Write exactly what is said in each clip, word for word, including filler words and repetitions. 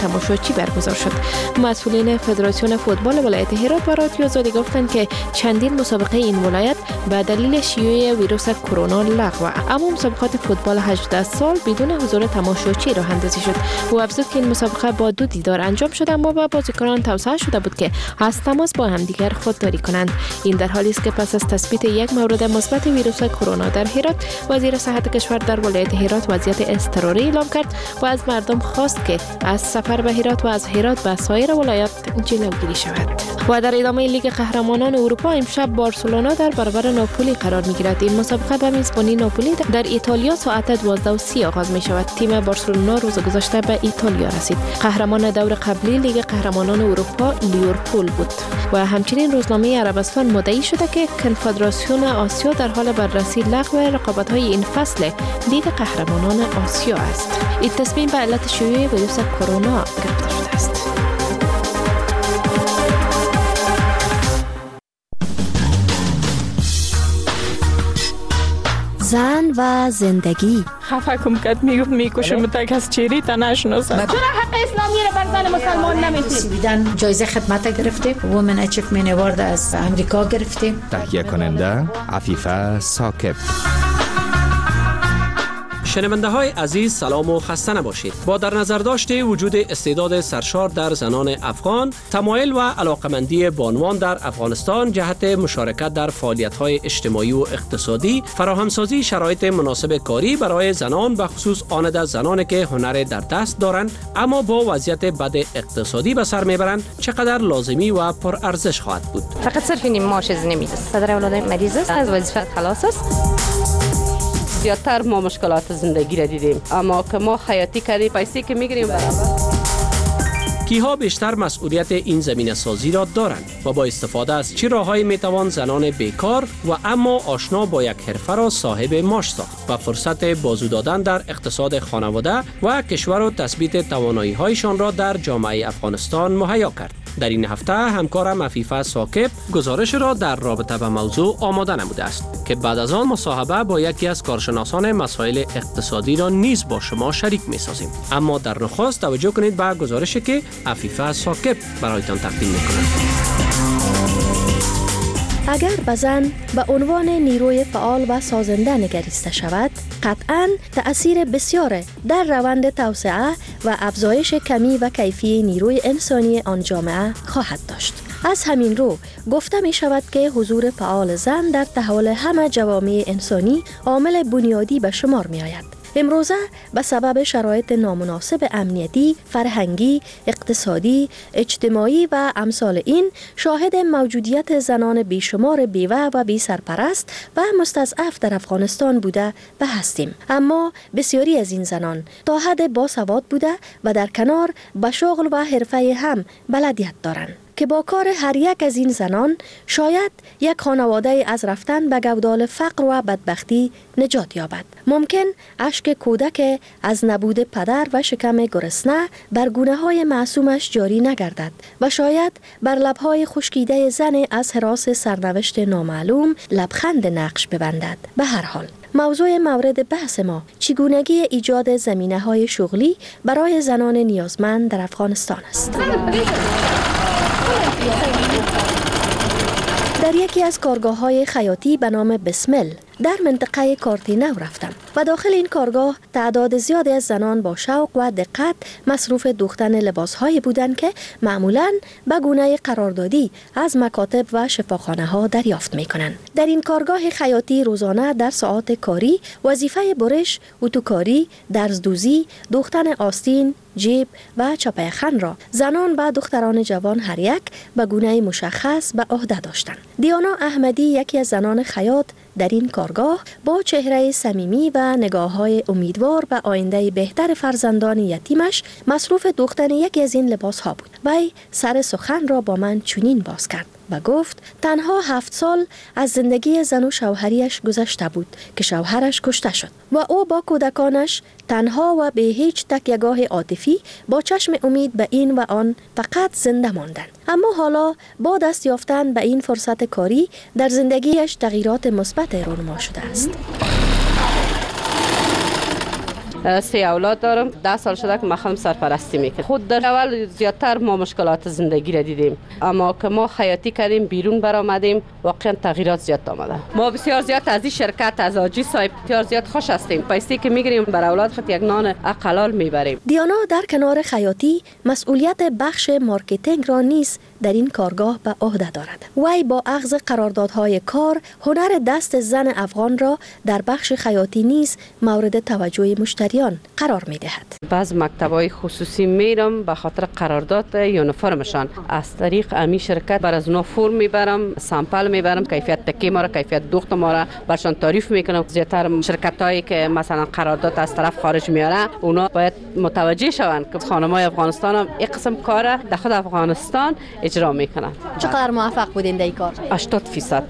تماشاچی برگزار شد. مسئولین فدراسیون فوتبال ولایت هرات و رادیو آزادی گفتند که چندین مسابقه این ولایت به دلیل شیوع ویروس کرونا لغو، اما مسابقات فوتبال هجده سال بدون حضور تماشاچی راه اندازی شد. او افزود که این مسابقه با دو دیدار انجام شد، اما به بازیکنان توصیه شده بود که از تماس با همدیگر خودداری کنند. این در حالی است که پس از تثبیت یک مورد مثبت ویروس کرونا در هرات، وزیر صحت کشور در ولایت هرات وضعیت اضطراری اعلام کرد و از مردم خواست که از سفر به هرات و از هرات به سایر ولایات جلوگیری شود. و در ادامه لیگ قهرمانان اروپا امشب بارسلونا در برابر ناپولی قرار می‌گیرد. این مسابقه به میزبانی ناپولی در ایتالیا ساعت دوازده و سی آغاز می شود. تیم بارسلونا روز گذشته به ایتالیا رسید. قهرمان دور قبلی لیگ قهرمانان اروپا لیورپول بود. و همچنین روزنامه عربستان مدعی شده که کنفدراسیون آسیا در حال بررسی لغو رقابت‌های این فصل لیگ قهرمانان آسیا است. این تصمیم به علت شیوع ویروس کرونا گرفته شده است. زن و زندگی. خفه کم کد میگفت میکشم تک از چیری تا نشناسم. چرا حق اسلامی رو بر زن مسلمان نمیدید؟ سویدن جایزه خدمت گرفته، وومن اچیومنت اوارد از امریکا گرفته. تهیه کننده عفیفه ثاقب. شنونده های عزیز سلام و خسته نباشید. با در نظر داشته وجود استعداد سرشار در زنان افغان، تمایل و علاقمندی بانوان در افغانستان جهت مشارکت در فعالیت های اجتماعی و اقتصادی، فراهمسازی شرایط مناسب کاری برای زنان و خصوص آن زنانی که هنر در دست دارند اما با وضعیت بد اقتصادی به سر میبرند چقدر لازمی و پرارزش خواهد بود. فقط صرف این معاش نمیده. پدر اولاد مریض است، از وظیفه خلاص است. زیادتر ما مشکلات زندگی را دیدیم، اما که ما حیاتی کردیم پیسه که میگیریم برابر. کیها بیشتر مسئولیت این زمینه سازی را دارند و با استفاده از چه راههایی میتوان زنان بیکار و اما آشنا با یک حرفه را صاحب معاش ساخت و فرصت بازو دادن در اقتصاد خانواده و کشور و تثبیت توانایی هایشان را در جامعه افغانستان مهیا کرد. در این هفته همکارم عفیفه ثاقب گزارش را در رابطه به موضوع آماده نموده است که بعد از آن مصاحبه با یکی از کارشناسان مسائل اقتصادی را نیز با شما شریک می سازیم. اما در نخست توجه کنید به گزارشی که عفیفه ثاقب برایتان تقدیم می کند. اگر به زن به عنوان نیروی فعال و سازنده نگریسته شود، قطعاً تأثیر بسیار در روند توسعه و افزایش کمی و کیفی نیروی انسانی آن جامعه خواهد داشت. از همین رو گفته می شود که حضور فعال زن در تحول همه جوامع انسانی عامل بنیادی به شمار می آید. امروزه به سبب شرایط نامناسب امنیتی، فرهنگی، اقتصادی، اجتماعی و امثال این شاهد موجودیت زنان بیشمار بیوه و بی سرپرست و مستضعف در افغانستان بوده و هستیم. اما بسیاری از این زنان تا حد باسواد بوده و در کنار به شغل و حرفه هم بلدیت دارند که با کار هر یک از این زنان شاید یک خانواده از رفتن به گودال فقر و بدبختی نجات یابد. ممکن اشک کودک از نبود پدر و شکم گرسنه بر گونه های معصومش جاری نگردد و شاید بر لبهای خشکیده زن از هراس سرنوشت نامعلوم لبخند نقش ببندد. به هر حال موضوع مورد بحث ما چگونگی ایجاد زمینه‌های شغلی برای زنان نیازمند در افغانستان است. در یکی از کارگاه‌های خیاطی به نام بسمل در منطقه کارتینو رفتم و داخل این کارگاه تعداد زیادی از زنان با شوق و دقت مصروف دوختن لباس‌هایی بودند که معمولاً به گونه قراردادی از مکاتب و شفاخانه‌ها دریافت می‌کنند. در این کارگاه خیاطی روزانه در ساعات کاری وظیفه برش، اتوکاری، درزدوزی، دوختن آستین، جیب و چاپیخان را زنان و دختران جوان هر یک به گونه مشخص به عهده داشتند. دیانا احمدی یکی از زنان خیاط در این کارگاه با چهره صمیمی و نگاه‌های امیدوار به آینده بهتر فرزندان یتیمش مصروف دوختن یکی از این لباس‌ها بود. وی سر سخن را با من چنین باز کرد و گفت تنها هفت سال از زندگی زن و شوهریش گذشته بود که شوهرش کشته شد و او با کودکانش تنها و به هیچ تکیه‌گاه عاطفی با چشم امید به این و آن فقط زنده ماندند. اما حالا با دست یافتن به این فرصت کاری در زندگیش تغییرات مثبت رونما شده است. سه اولاد دارم. ده سال شده که ما خودم سرپرستی میکنم. خود در اول زیادتر ما مشکلات زندگی را دیدیم، اما که ما حیاتی کردیم بیرون برآمدیم واقعا تغییرات زیاد آمده. ما بسیار زیاد از این شرکت از آجی صاحب بسیار زیاد خوش هستیم. پیستی که میگیریم بر اولاد خود یک نان حلال میبریم. دیانا در کنار خیاطی مسئولیت بخش مارکتینگ را نیز در این کارگاه به عهده دارد. وی با اخذ قراردادهای کار هنر دست زن افغان را در بخش خیاطی نیز مورد توجه مشتریان قرار می‌دهد. بعض مکتب‌های خصوصی میرم به خاطر قرارداد یونیفرمشان. از طریق امی شرکت بر از اونا فرم میبرم، سامپل میبرم، کیفیت تکی ما را، کیفیت دوخت ما را برشان تعریف میکنم. زیاتر شرکتایی که مثلا قرارداد از طرف خارج میاره اونا باید متوجه شوند که خانم‌های افغانستان هم یک قسم کار در خود افغانستان اجرا میکنن. چقدر موفق بودین در این کار؟ هشتاد فیصد.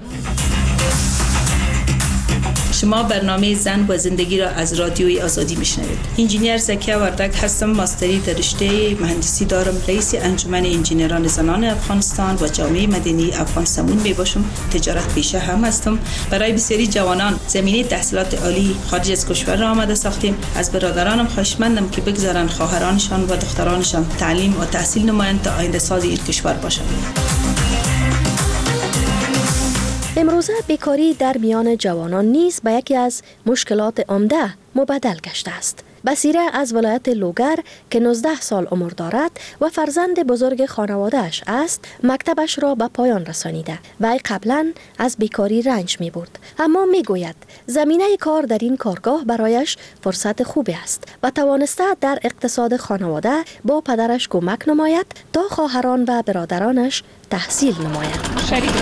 شما برنامه زن و زندگی را از رادیوی آزادی میشنوید. انجینیر زکیه وردک هستم، ماستری در رشته مهندسی دارم. رئیس انجمن انجینران زنان افغانستان و جامعه مدنی افغان سمون میباشم. تجارت پیشه هم هستم. برای بسیاری جوانان زمینه تحصیلات عالی خارج از کشور را آماده ساختیم. از برادرانم خواهشمندم که بگذارن خواهرانشان و دخترانشان تعلیم و تحصیل نمایند تا آینده ساز این کشور باشند. امروزه بیکاری در میان جوانان نیز به یکی از مشکلات عمده مبدل گشته است. بصیره از ولایت لوگر که نوزده سال عمر دارد و فرزند بزرگ خانواده‌اش است، مکتبش را به پایان رسانیده. وی قبلا از بیکاری رنج می برد، اما می گوید زمینه کار در این کارگاه برایش فرصت خوبی است و توانسته در اقتصاد خانواده با پدرش کمک نماید تا خواهران و برادرانش تحصیل نمایند.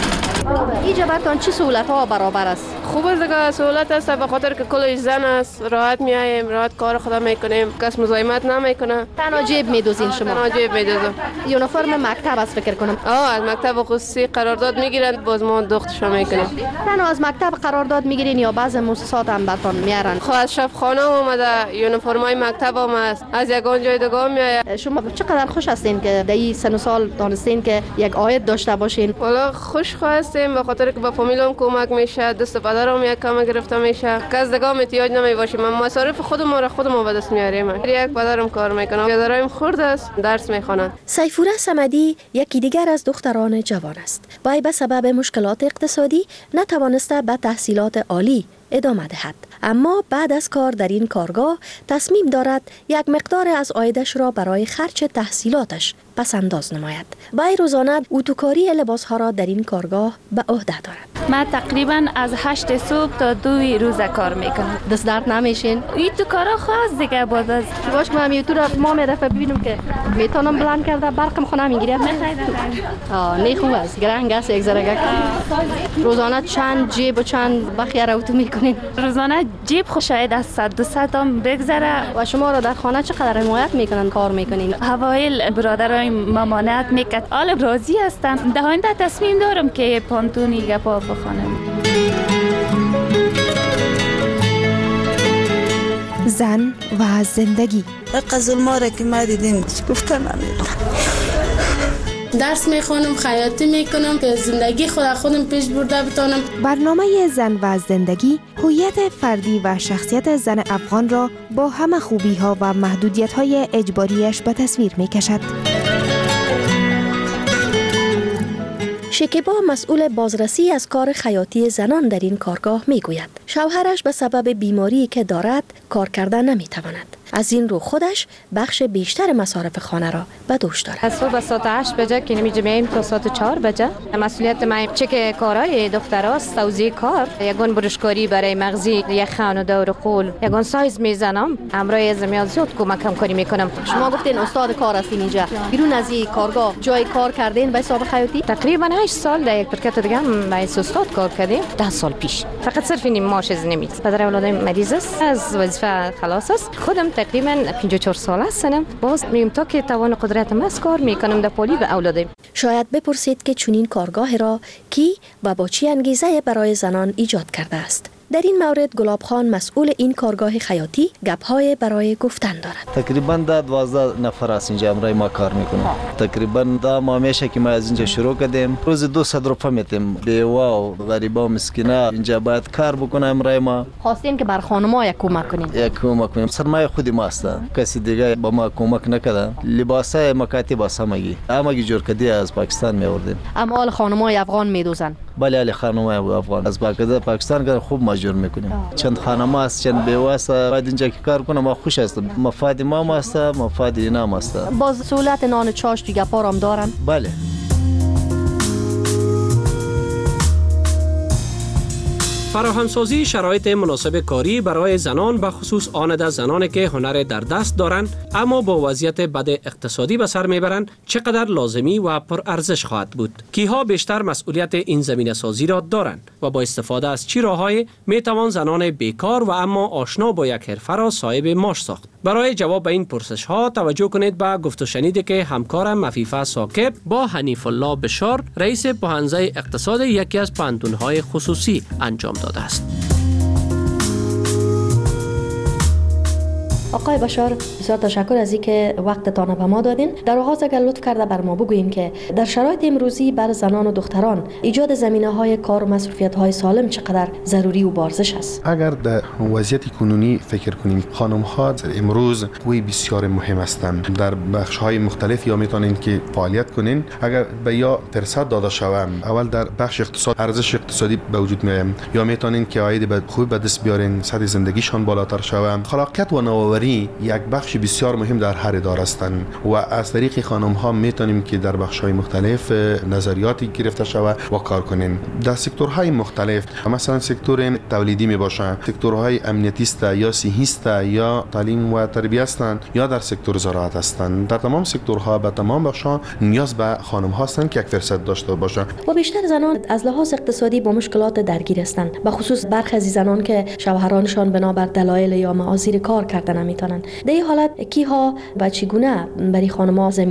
اینجا براتون چه سهولت ها برابر است؟ خوب است دیگه، سهولت است به خاطر که کلش زن است، راحت میایم، راحت کار خدا میکنیم، کس مزاحمت نمیکنه. تنها جیب میدوزین شما؟ تنها جیب میدوزم. یونیفرم مکتب است فکر کنم. آه از مکتب خصوصی قرارداد میگیرن، باز ما دختشو میکنیم. تنها از مکتب قرارداد میگیرین یا بعض مؤسسات هم براتون میارن؟ خب از شب خانه اومده، یونیفرمای مکتب هم است، از یگان جای دیگه میآید. شما چقدر خوش هستین که در این سن و سال دانستین که یک عاید داشته باشین؟ والا خوش هستیم به خاطر که با فامیلم کمک میشه، دست پدرم یک کم گرفته میشه، کس دیگه احتیاج نمیباشیم. ما مصارف خودمون را خودمون به دست میاریم. یک پدرم کار میکنه، پدرم خرد است، درس میخوانند. سیفوره صمدی یکی دیگر از دختران جوان است. وی به سبب مشکلات اقتصادی نتوانسته به تحصیلات عالی ادامه دهد، اما بعد از کار در این کارگاه تصمیم دارد یک مقدار از عایدش را برای خرج تحصیلاتش پس انداز نماید. وی روزانه اتوکاری لباسها را در این کارگاه به عهده دارد. من تقریبا از هشت صبح تا دو روز کار میکنم. دست درد نمیشین؟ این تو کارا خاص دیگه بود از باش من میتو را ما میرفه ببینم که میتونم بلند کرده برقم خونه میگیره. آه نه خوب است، گرنگ است یک ذره. روزانه چند جیب و چند بخیه اتو میکنین؟ روزانه جیب خو شاید از صد دو صد هم بگذره. و شما را در خانه چقدر حمایت میکنن کار میکنین؟ اوایل برادرای مامانت میکرد، حالا راضی هستن. در آینده تصمیم دارم که پانتونی گپا بخوانم. زن و زندگی. قزل ما را که ما دیدیم گفتن نمیدونم. درس میخونم، خیاطی میکنم که زندگی خود خودم پیش برده بتونم. برنامه زن و زندگی هویت فردی و شخصیت زن افغان را با همه خوبی ها و محدودیت های اجباریش به تصویر میکشد. شکیبا مسئول بازرسی از کار خیاطی زنان در این کارگاه میگوید شوهرش به سبب بیماری که دارد کار کردن نمیتواند. از این رو خودش بخش بیشتر مصارف خانه را به دوش دارد. از صبح ساعت هشت بجه که نمی‌جه میایم تا ساعت چهار بجه. مسئولیت ما چک کارهای دختراست، توزیع کار، یگان برشکاری برای مغزی، یک خانواده و قول، یگان سایز میزنم. امرای زمیان زیاد کمکم کاری میکنم. شما گفتین استاد کار هستین اینجا. بیرون از این کارگاه جای کار کردین به حساب خیاطی؟ تقریبا هشت سال در یک شرکت دیگه هم با استاد کار کردیم. ده سال پیش. فقط صرف این معاش نمی‌د. پدر اولادم مریض است، از وظیفه خلاص است. خودم تقریبا پنجاه و چهار ساله هستم. باز میگم تا که توان قدرتم است کار میکنم در پولی به اولادم. شاید بپرسید که چنین کارگاه را کی و با چی انگیزه برای زنان ایجاد کرده است. در این مورد گلاب خان مسئول این کارگاه خیاطی گپ‌های برای گفتن دارد. تقریبا دا دوازده نفر است اینجا امرای ما کار میکنیم. تقریبا دا ما میشه که ما از اینجا شروع کردیم روز دویست روپیه میتیم. بیوا و غریبا و مسکینا اینجا باید کار بکنه امرای ما. خواستین که بر خانم‌ها یک کمک کنین. یک کمک کنیم. سرمایه خودی ما است. کسی دیگه با ما کمک نکرده. لباسای مکاتب همگی همگی جور کردی از پاکستان می آوردیم. اما حال خانم‌های افغان میدوزن. بله علی خانم‌های افغان از باقاعده پاکستان که خوب ماجور میکنیم. چند خانم است چند بیوه است باید اینجا که کار کنه ما خوش است. مفاد ما است مفاد اینا است. باز سهولت نان چاش دیگه پارم دارن. بله. فراهمسازی شرایط مناسب کاری برای زنان به خصوص آنده زنانی که هنر در دست دارند اما با وضعیت بد اقتصادی به سر میبرند چقدر لازمی و پر ارزش خواهد بود. کیها بیشتر مسئولیت این زمینه سازی را دارند و با استفاده از چه راههایی میتوان زنان بیکار و اما آشنا با یک حرفه را صاحب معاش ساخت؟ برای جواب به این پرسش ها توجه کنید به گفت و شنیدی که همکارم عفیفه ساکب با حنیف الله بشار رئیس پوهنځی اقتصاد یکی از پوهنتون‌های خصوصی انجام داده است. آقای بشار بسیار تشکر از اینکه وقتتان به ما دادین. در آغاز اگر لطف کرده بر ما بگوییم که در شرایط امروزی بر زنان و دختران ایجاد زمینه‌های کار و مصروفیت‌های سالم چقدر ضروری و بارزش است. اگر در وضعیت کنونی فکر کنیم خانم‌ها امروز قوی بسیار مهم هستند در بخش‌های مختلف یا میتونن که فعالیت کنین. اگر به یا فرصت داده شوند اول در بخش اقتصاد ارزش اقتصادی به وجود میاد یا میتونن که عاید خوب به دست بیارن سطح زندگیشان بالاتر شود. خلاقیت و نوآوری یک بخش بسیار مهم در هر اداره هستند و از طریق خانم ها میتونیم که در بخش های مختلف نظریاتی گرفته شود و کار کنیم در سکتورهای مختلف، مثلا سکتور تولیدی می باشه، سکتورهای امنیتی است یا صحی است یا تعلیم و تربیت هستند یا در سکتور زراعت هستند. در تمام سکتورها به تمام بخش ها نیاز به خانم ها هستند که یک فرصت داشته باشه. و بیشتر زنان از لحاظ اقتصادی با مشکلات درگیر هستند، به خصوص برخی از زنان که شوهرانشان بنابر دلایل یا معاذیر کار کردن نمیتونن. در این حالت کیها و چگونه برای خانم‌ها